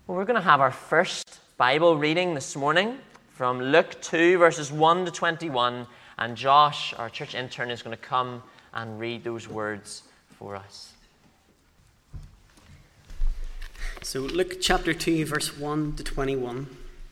Well, we're going to have our first Bible reading this morning from Luke 2, verses 1 to 21. And Josh, our church intern, is going to come and read those words for us. So Luke chapter 2, verse 1 to 21.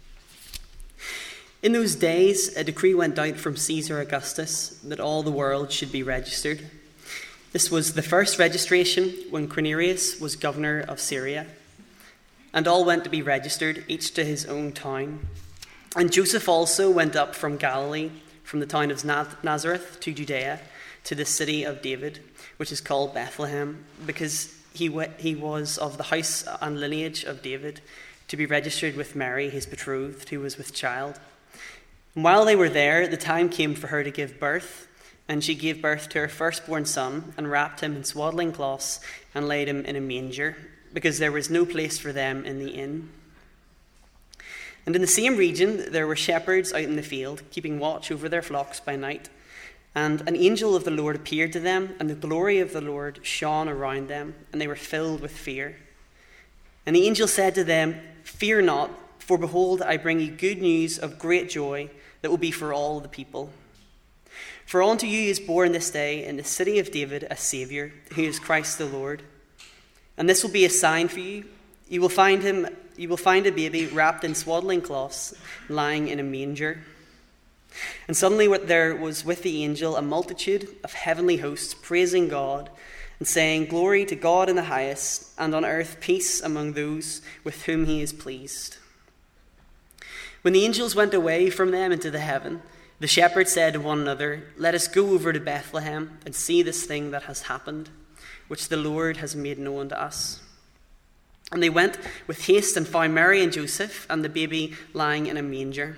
In those days, a decree went out from Caesar Augustus that all the world should be registered. This was the first registration when Quirinius was governor of Syria. And all went to be registered, each to his own town. And Joseph also went up from Galilee, from the town of Nazareth to Judea, to the city of David, which is called Bethlehem, because he was of the house and lineage of David, to be registered with Mary, his betrothed, who was with child. And while they were there, the time came for her to give birth, and she gave birth to her firstborn son, and wrapped him in swaddling cloths, and laid him in a manger, because there was no place for them in the inn. And in the same region there were shepherds out in the field, keeping watch over their flocks by night. And an angel of the Lord appeared to them, and the glory of the Lord shone around them, and they were filled with fear. And the angel said to them, "Fear not, for behold, I bring you good news of great joy that will be for all the people. For unto you is born this day in the city of David a Saviour, who is Christ the Lord. And this will be a sign for you. You will find a baby wrapped in swaddling cloths, lying in a manger." And suddenly there was with the angel a multitude of heavenly hosts praising God and saying, "Glory to God in the highest, and on earth peace among those with whom he is pleased." When the angels went away from them into the heaven, the shepherds said to one another, "Let us go over to Bethlehem and see this thing that has happened, which the Lord has made known to us." And they went with haste and found Mary and Joseph and the baby lying in a manger.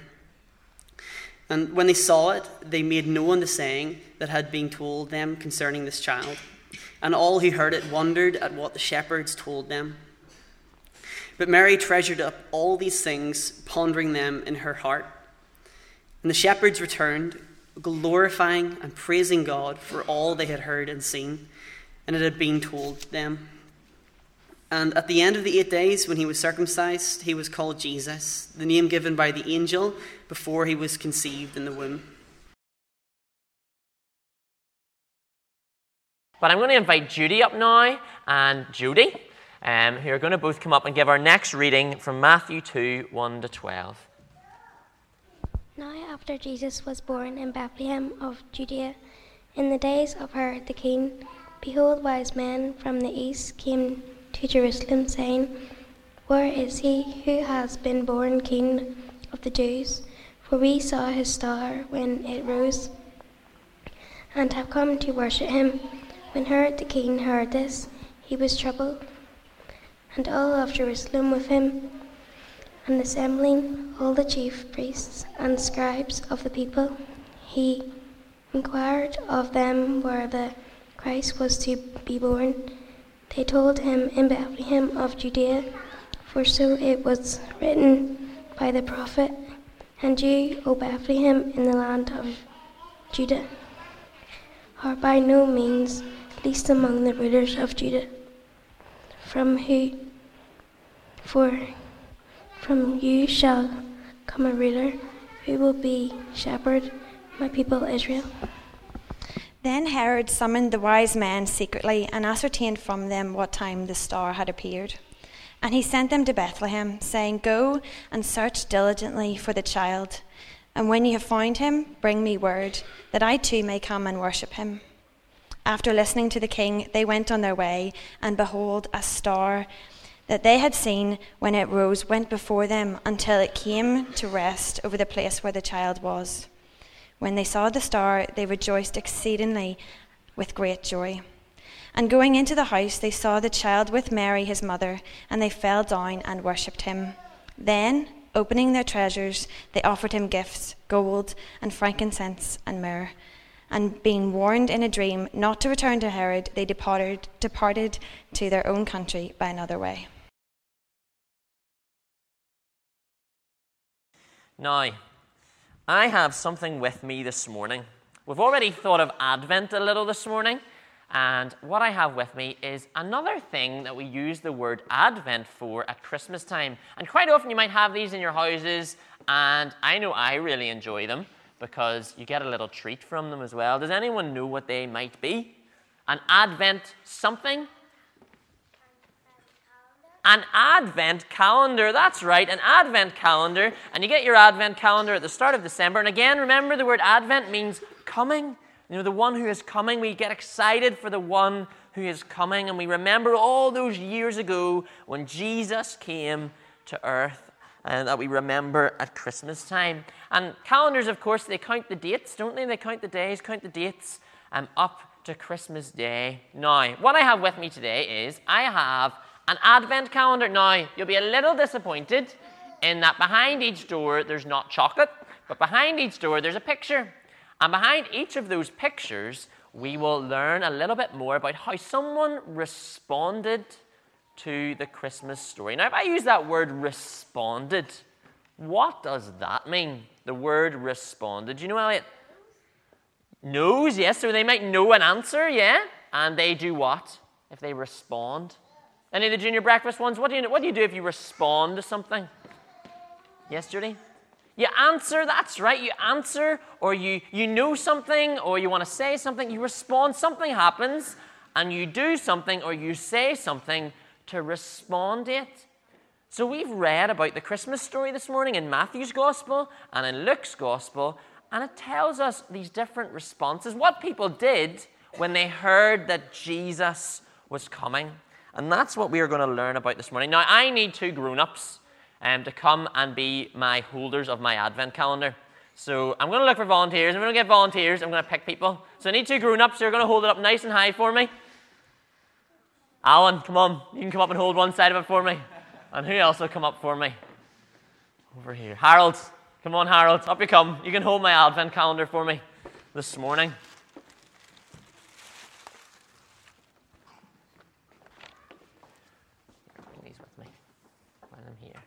And when they saw it, they made known the saying that had been told them concerning this child. And all who heard it wondered at what the shepherds told them. But Mary treasured up all these things, pondering them in her heart. And the shepherds returned, glorifying and praising God for all they had heard and seen, and it had been told them. And at the end of the 8 days, when he was circumcised, he was called Jesus, the name given by the angel before he was conceived in the womb. But I'm going to invite Judy up now, and Judy, who are going to both come up and give our next reading from Matthew 2, 1 to 12. Now after Jesus was born in Bethlehem of Judea, in the days of Herod the king, behold, wise men from the east came to Jerusalem, saying, "Where is he who has been born King of the Jews? For we saw his star when it rose, and have come to worship him." When Herod the king heard this, he was troubled, and all of Jerusalem with him. And assembling all the chief priests and scribes of the people, he inquired of them where the Christ was to be born. They told him, "In Bethlehem of Judea, for so it was written by the prophet, And you, O Bethlehem, in the land of Judah, are by no means least among the rulers of Judah. From you shall come a ruler who will be shepherd my people Israel." Then Herod summoned the wise men secretly and ascertained from them what time the star had appeared. And he sent them to Bethlehem, saying, "Go and search diligently for the child, and when you have found him, bring me word, that I too may come and worship him." After listening to the king, they went on their way, and behold, a star that they had seen when it rose went before them until it came to rest over the place where the child was. When they saw the star, they rejoiced exceedingly with great joy. And going into the house, they saw the child with Mary his mother, and they fell down and worshipped him. Then, opening their treasures, they offered him gifts, gold and frankincense and myrrh. And being warned in a dream not to return to Herod, they departed to their own country by another way. Now, I have something with me this morning. We've already thought of Advent a little this morning, And what I have with me is another thing that we use the word Advent for at Christmas time. And quite often you might have these in your houses, and I know I really enjoy them because you get a little treat from them as well. Does anyone know what they might be? An Advent something? An Advent calendar, that's right, an Advent calendar. And you get your Advent calendar at the start of December. And again, remember the word Advent means coming. You know, the one who is coming. We get excited for the one who is coming. And we remember all those years ago when Jesus came to earth, and that we remember at Christmas time. And calendars, of course, they count the dates, don't they? They count the days, count the dates up to Christmas Day. Now, what I have with me today is I have an Advent calendar. Now, you'll be a little disappointed in that behind each door there's not chocolate, but behind each door there's a picture. And behind each of those pictures, we will learn a little bit more about how someone responded to the Christmas story. Now, if I use that word responded, what does that mean? The word responded. Do you know, Elliot? Knows, yes. So they might know an answer, yeah? And they do what if they respond? Any of the junior breakfast ones, what do you do if you respond to something? Yes, Judy? You answer, that's right. You answer, or you know something, or you want to say something. You respond, something happens, and you do something, or you say something to respond to it. So we've read about the Christmas story this morning in Matthew's Gospel and in Luke's Gospel, and it tells us these different responses, what people did when they heard that Jesus was coming. And that's what we are going to learn about this morning. Now, I need two grown-ups to come and be my holders of my Advent calendar. So I'm going to look for volunteers. I'm going to get volunteers. I'm going to pick people. So I need two grown-ups who are going to hold it up nice and high for me. Alan, come on. You can come up and hold one side of it for me. And who else will come up for me? Over here. Harold. Come on, Harold. Up you come. You can hold my Advent calendar for me this morning. Bring these with me while I'm here.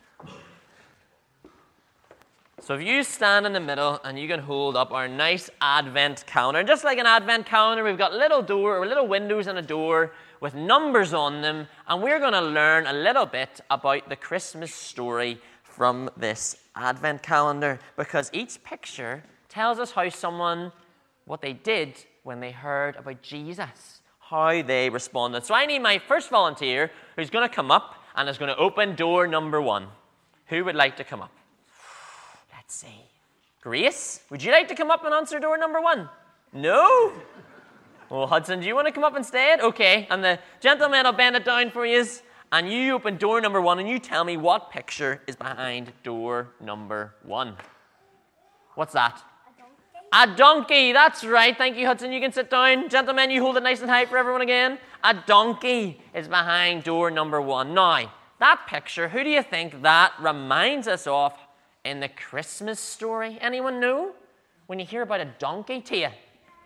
So if you stand in the middle and you can hold up our nice Advent calendar, and just like an Advent calendar, we've got little windows and a door with numbers on them, and we're going to learn a little bit about the Christmas story from this Advent calendar, because each picture tells us what they did when they heard about Jesus, how they responded. So I need my first volunteer who's going to come up and is going to open door number 1. Who would like to come up? Let's see. Grace, would you like to come up and answer door number 1? No? Well, Hudson, do you want to come up instead? Okay, and the gentleman will bend it down for you, and you open door number 1, and you tell me what picture is behind door number 1. What's that? A donkey, that's right. Thank you, Hudson. You can sit down. Gentlemen, you hold it nice and high for everyone again. A donkey is behind door number 1. Now, that picture, who do you think that reminds us of in the Christmas story? Anyone know? When you hear about a donkey, Tia?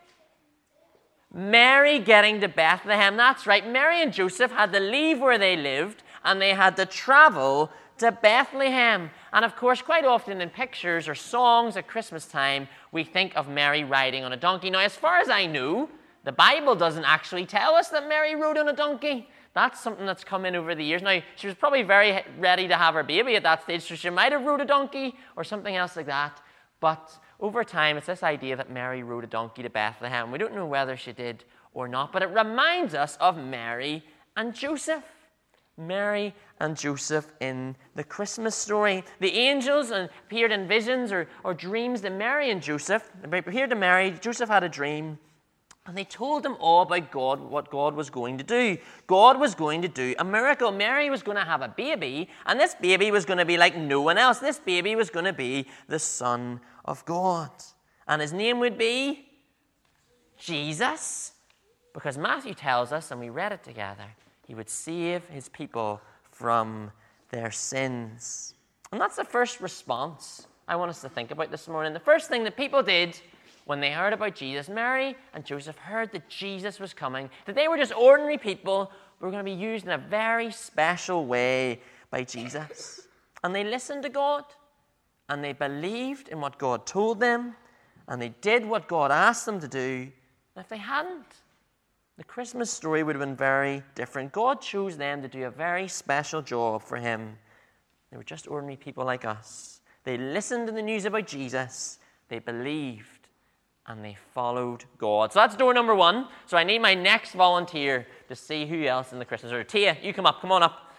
Mary getting to Bethlehem. That's right. Mary and Joseph had to leave where they lived, and they had to travel to Bethlehem. And of course, quite often in pictures or songs at Christmas time, we think of Mary riding on a donkey. Now, as far as I know, the Bible doesn't actually tell us that Mary rode on a donkey. That's something that's come in over the years. Now, she was probably very ready to have her baby at that stage, so she might have rode a donkey or something else like that. But over time, it's this idea that Mary rode a donkey to Bethlehem. We don't know whether she did or not, but it reminds us of Mary and Joseph. Mary and Joseph in the Christmas story. The angels appeared in visions or dreams to Mary and Joseph. They appeared to Mary. Joseph had a dream. And they told them all about God, what God was going to do. God was going to do a miracle. Mary was going to have a baby, and this baby was going to be like no one else. This baby was going to be the Son of God. And his name would be Jesus. Because Matthew tells us, and we read it together, he would save his people from their sins. And that's the first response I want us to think about this morning. The first thing that people did when they heard about Jesus, Mary and Joseph heard that Jesus was coming, that they were just ordinary people who were going to be used in a very special way by Jesus. And they listened to God, and they believed in what God told them, and they did what God asked them to do. And if they hadn't, the Christmas story would have been very different. God chose them to do a very special job for him. They were just ordinary people like us. They listened to the news about Jesus, they believed, and they followed God. So that's door number 1. So I need my next volunteer to see who else in the Christmas story. Tia, you come on up.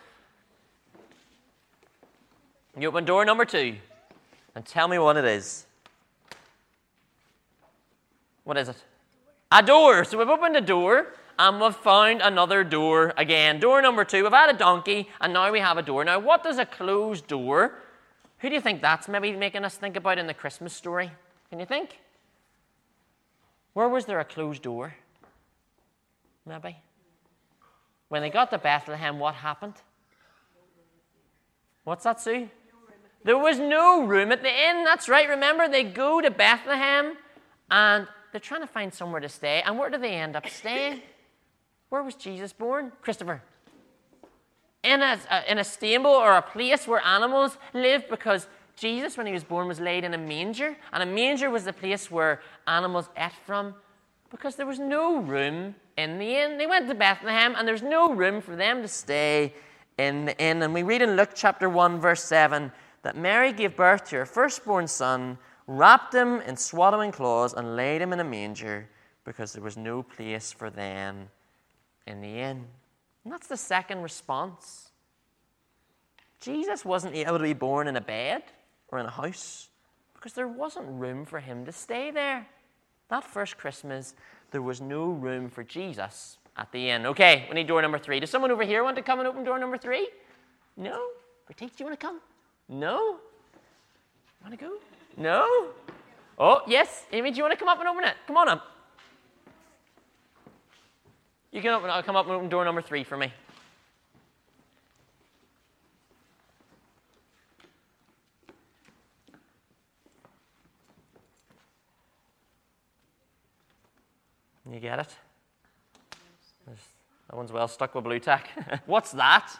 You open door number 2 and tell me what it is. What is it? A door. So we've opened a door and we've found another door again. Door number 2. We've had a donkey and now we have a door. Now, what does a closed door? Who do you think that's maybe making us think about in the Christmas story? Can you think? Where was there a closed door? Maybe. When they got to Bethlehem, what happened? What's that, Sue? There was no room at the inn. That's right. Remember, they go to Bethlehem and they're trying to find somewhere to stay. And where do they end up staying? Where was Jesus born? Christopher? In a stable or a place where animals lived, because Jesus, when he was born, was laid in a manger. And a manger was the place where animals ate from, because there was no room in the inn. They went to Bethlehem and there's no room for them to stay in the inn. And we read in Luke chapter 1, verse 7, that Mary gave birth to her firstborn son, wrapped him in swaddling cloths, and laid him in a manger, because there was no place for them in the inn. And that's the second response. Jesus wasn't able to be born in a bed or in a house because there wasn't room for him to stay there. That first Christmas, there was no room for Jesus at the inn. Okay, we need door number 3. Does someone over here want to come and open door number 3? No? Pratik, do you want to come? No? Want to go? No? Oh, yes. Amy, do you want to come up and open it? Come on up. You can come up and open door number 3 for me. You get it? That one's well stuck with blue tack. What's that?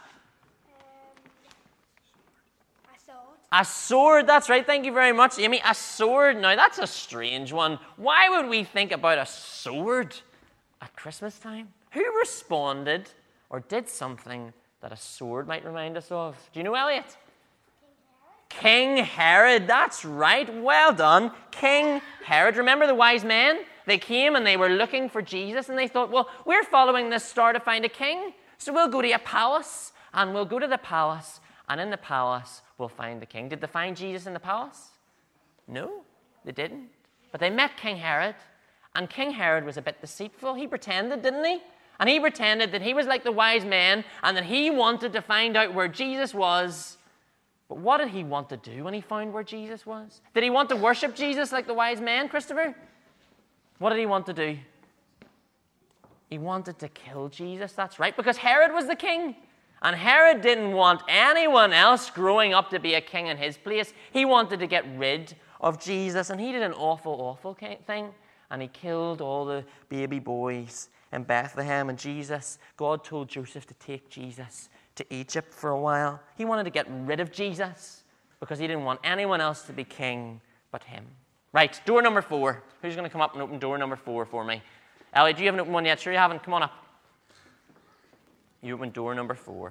A sword, that's right. Thank you very much, Amy. A sword. Now, that's a strange one. Why would we think about a sword at Christmas time? Who responded or did something that a sword might remind us of? Do you know, Elliot? King Herod. That's right. Well done. King Herod. Remember the wise men? They came and they were looking for Jesus, and they thought, well, we're following this star to find a king, so we'll go to a palace, and we'll go to the palace, and in the palace, we'll find the king. Did they find Jesus in the palace? No, they didn't. But they met King Herod, and King Herod was a bit deceitful. He pretended, didn't he? And he pretended that he was like the wise men, and that he wanted to find out where Jesus was. But what did he want to do when he found where Jesus was? Did he want to worship Jesus like the wise men, Christopher? What did he want to do? He wanted to kill Jesus, that's right, because Herod was the king. And Herod didn't want anyone else growing up to be a king in his place. He wanted to get rid of Jesus, and he did an awful, awful thing. And he killed all the baby boys in Bethlehem. And Jesus, God told Joseph to take Jesus to Egypt for a while. He wanted to get rid of Jesus because he didn't want anyone else to be king but him. Right, door number 4. Who's going to come up and open door number 4 for me? Elliot, you haven't opened one yet. Sure you haven't? Come on up. You open door number 4.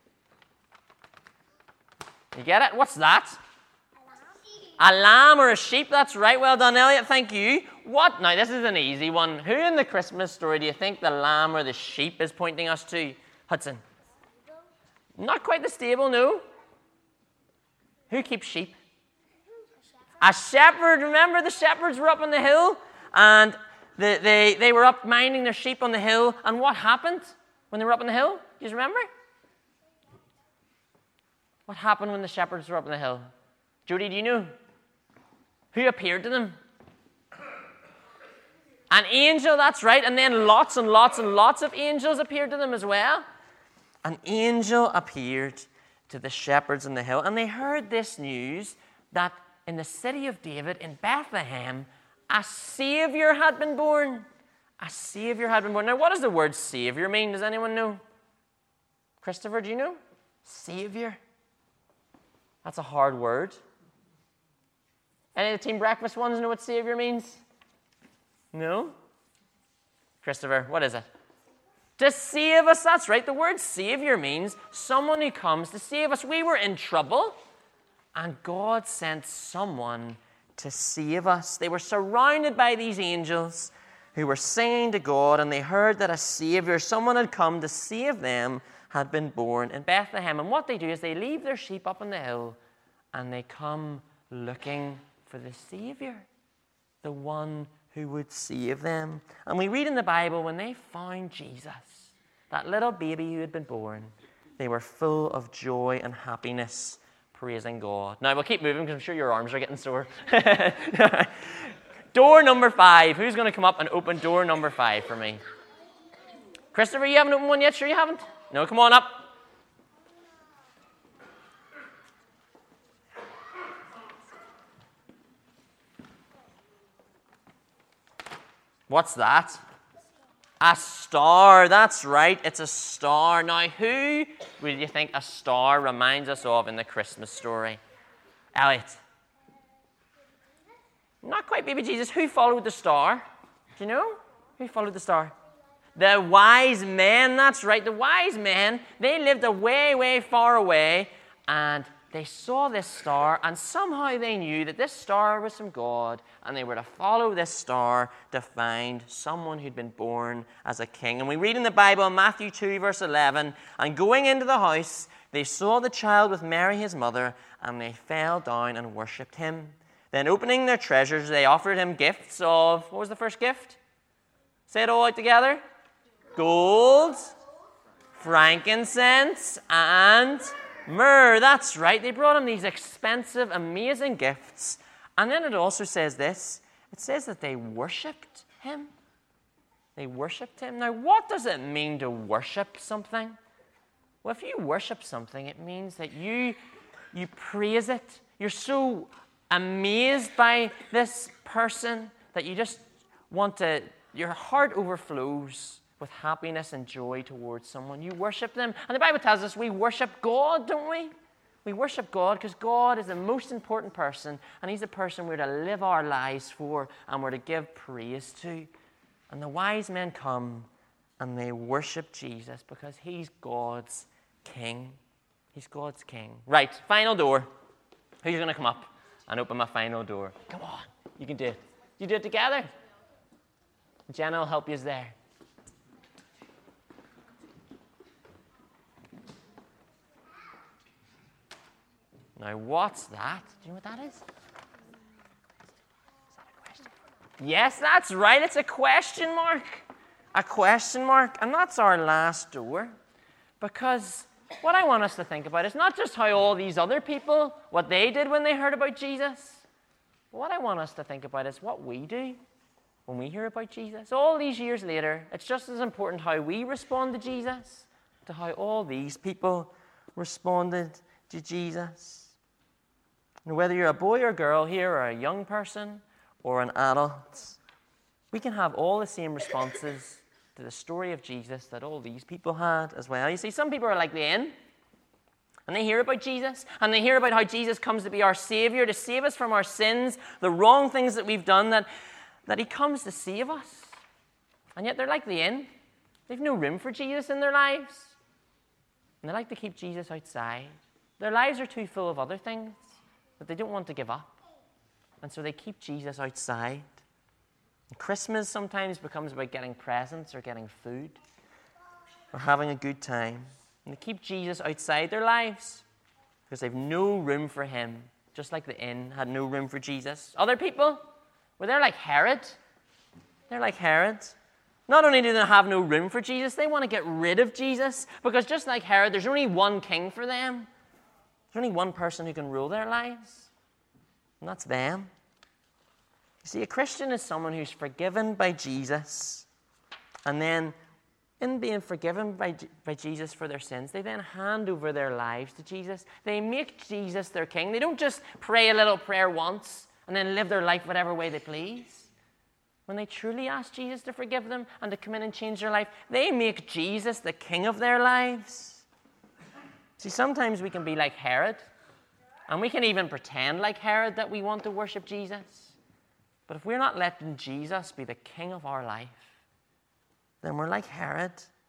You get it? What's that? A lamb or a sheep. That's right. Well done, Elliot. Thank you. What? Now, this is an easy one. Who in the Christmas story do you think the lamb or the sheep is pointing us to? Hudson. Not quite the stable, no. Who keeps sheep? A shepherd. Remember, the shepherds were up on the hill, and they were up minding their sheep on the hill. And what happened when they were up on the hill? Do you remember? What happened when the shepherds were up on the hill? Jody, do you know? Who appeared to them? An angel, that's right. And then lots and lots and lots of angels appeared to them as well. An angel appeared to the shepherds on the hill, and they heard this news that in the city of David, in Bethlehem, a Savior had been born. A Savior had been born. Now, what does the word Savior mean? Does anyone know? Christopher, do you know? Savior. That's a hard word. Any of the Team Breakfast ones know what Savior means? No? Christopher, what is it? To save us, that's right. The word Savior means someone who comes to save us. We were in trouble, and God sent someone to save us. They were surrounded by these angels who were singing to God, and they heard that a Savior, someone had come to save them, had been born in Bethlehem. And what they do is they leave their sheep up on the hill, and they come looking for the Savior, the one who would save them. And we read in the Bible, when they found Jesus, that little baby who had been born, they were full of joy and happiness, praising God. Now, we'll keep moving because I'm sure your arms are getting sore. Door number 5. Who's going to come up and open door number 5 for me? Christopher, you haven't opened one yet? Sure you haven't? No, come on up. What's that? A star. That's right. It's a star. Now, who would you think a star reminds us of in the Christmas story? Elliot. Not quite baby Jesus. Who followed the star? Do you know? Who followed the star? The wise men. That's right. The wise men. They lived way, way far away, and they saw this star, and somehow they knew that this star was from God, and they were to follow this star to find someone who'd been born as a king. And we read in the Bible, Matthew 2, verse 11, and going into the house, they saw the child with Mary, his mother, and they fell down and worshipped him. Then opening their treasures, they offered him gifts of, what was the first gift? Say it all out together. Gold, frankincense, and myrrh. That's right. They brought him these expensive, amazing gifts. And then it also says this. It says that they worshipped him. They worshipped him. Now, what does it mean to worship something? Well, if you worship something, it means that you praise it. You're so amazed by this person that you just want to, your heart overflows with happiness and joy towards someone. You worship them. And the Bible tells us we worship God, don't we? We worship God because God is the most important person, and he's the person we're to live our lives for and we're to give praise to. And the wise men come and they worship Jesus because he's God's king. He's God's king. Right, final door. Who's going to come up and open my final door? Come on, you can do it. You do it together. Jenna will help you there. Now, what's that? Do you know what that is? Is that a question? Yes, that's right. It's a question mark. A question mark. And that's our last door. Because what I want us to think about is not just how all these other people, what they did when they heard about Jesus. But what I want us to think about is what we do when we hear about Jesus. All these years later, it's just as important how we respond to Jesus to how all these people responded to Jesus. And whether you're a boy or girl here, or a young person, or an adult, we can have all the same responses to the story of Jesus that all these people had as well. You see, some people are like the inn, and they hear about Jesus, and they hear about how Jesus comes to be our Savior, to save us from our sins, the wrong things that we've done, that he comes to save us. And yet they're like the inn. They've no room for Jesus in their lives. And they like to keep Jesus outside. Their lives are too full of other things that they don't want to give up. And so they keep Jesus outside. And Christmas sometimes becomes about getting presents or getting food or having a good time. And they keep Jesus outside their lives because they've no room for him, just like the inn had no room for Jesus. Other people, well, they're like Herod. They're like Herod. Not only do they have no room for Jesus, they want to get rid of Jesus because just like Herod, there's only one king for them. There's only one person who can rule their lives, and that's them. You see, a Christian is someone who's forgiven by Jesus, and then in being forgiven by Jesus for their sins, they then hand over their lives to Jesus. They make Jesus their king. They don't just pray a little prayer once and then live their life whatever way they please. When they truly ask Jesus to forgive them and to come in and change their life, they make Jesus the king of their lives. See, sometimes we can be like Herod, and we can even pretend like Herod that we want to worship Jesus. But if we're not letting Jesus be the king of our life, then we're like Herod,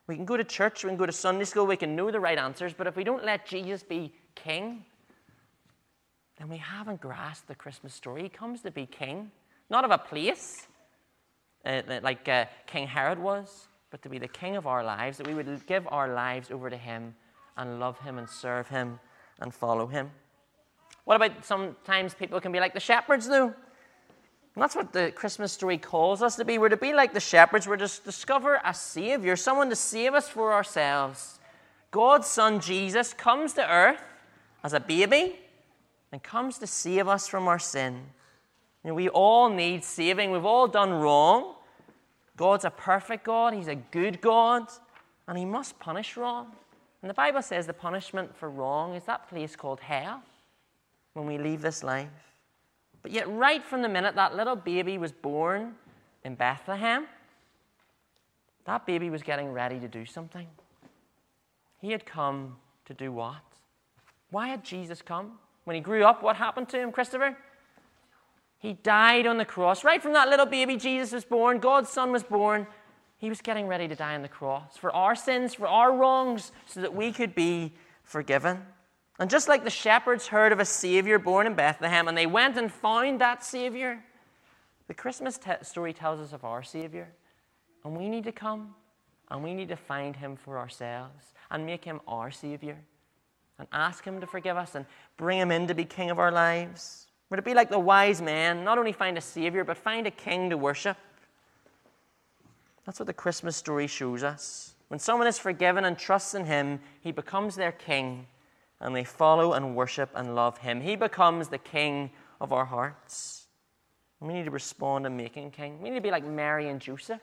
We can go to church, we can go to Sunday school, we can know the right answers, but if we don't let Jesus be king, then we haven't grasped the Christmas story. He comes to be king, not of a place, like King Herod was, but to be the king of our lives, that we would give our lives over to him and love him and serve him and follow him. What about sometimes people can be like the shepherds, though? And that's what the Christmas story calls us to be. We're to be like the shepherds. We're to discover a Savior, someone to save us for ourselves. God's Son, Jesus, comes to earth as a baby and comes to save us from our sin. You know, we all need saving. We've all done wrong. God's a perfect God. He's a good God. And he must punish wrong. And the Bible says the punishment for wrong is that place called hell when we leave this life. But yet right from the minute that little baby was born in Bethlehem, that baby was getting ready to do something. He had come to do what? Why had Jesus come? When he grew up, what happened to him, Christopher? He died on the cross. Right from that little baby Jesus was born, God's Son was born. He was getting ready to die on the cross for our sins, for our wrongs, so that we could be forgiven. And just like the shepherds heard of a Savior born in Bethlehem, and they went and found that Savior, the Christmas story tells us of our Savior. And we need to come, and we need to find him for ourselves, and make him our Savior, and ask him to forgive us, and bring him in to be king of our lives. We're to be like the wise men, not only find a Savior, but find a king to worship. That's what the Christmas story shows us. When someone is forgiven and trusts in him, he becomes their king, and they follow and worship and love him. He becomes the king of our hearts. And we need to respond and make him king. We need to be like Mary and Joseph.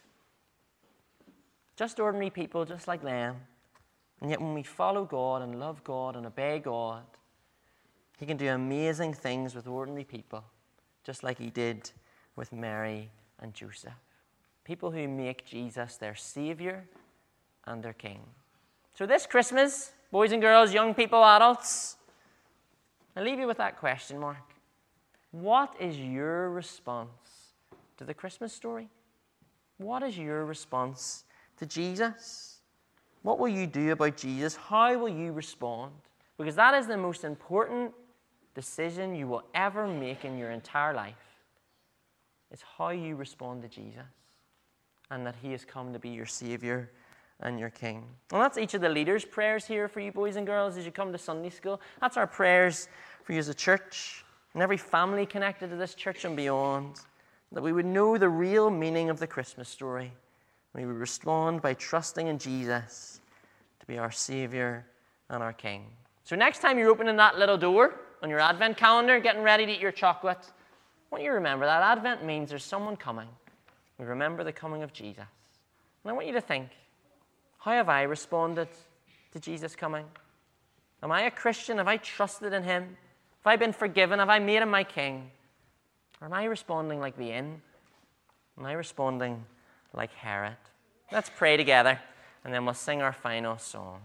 Just ordinary people, just like them. And yet when we follow God and love God and obey God, he can do amazing things with ordinary people, just like he did with Mary and Joseph. People who make Jesus their Savior and their King. So this Christmas, boys and girls, young people, adults, I'll leave you with that question mark. What is your response to the Christmas story? What is your response to Jesus? What will you do about Jesus? How will you respond? Because that is the most important decision you will ever make in your entire life. It's how you respond to Jesus and that he has come to be your Savior and your King. And that's each of the leaders' prayers here for you boys and girls as you come to Sunday school. That's our prayers for you as a church and every family connected to this church and beyond, that we would know the real meaning of the Christmas story. We would respond by trusting in Jesus to be our Savior and our King. So next time you're opening that little door on your Advent calendar, getting ready to eat your chocolate, I want you to remember that Advent means there's someone coming. We remember the coming of Jesus. And I want you to think, how have I responded to Jesus coming? Am I a Christian? Have I trusted in him? Have I been forgiven? Have I made him my King? Or am I responding like the inn? Am I responding like Herod? Let's pray together, and then we'll sing our final song.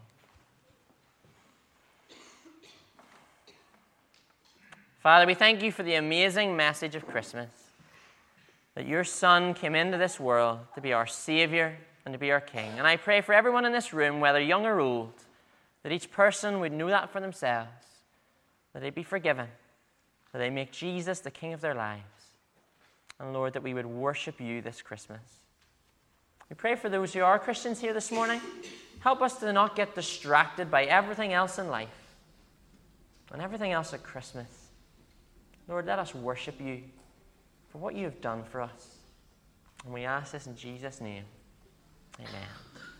Father, we thank you for the amazing message of Christmas, that your Son came into this world to be our Savior and to be our King. And I pray for everyone in this room, whether young or old, that each person would know that for themselves, that they be forgiven, that they make Jesus the King of their lives. And Lord, that we would worship you this Christmas. We pray for those who are Christians here this morning. Help us to not get distracted by everything else in life and everything else at Christmas. Lord, let us worship you for what you have done for us. And we ask this in Jesus' name. Amen.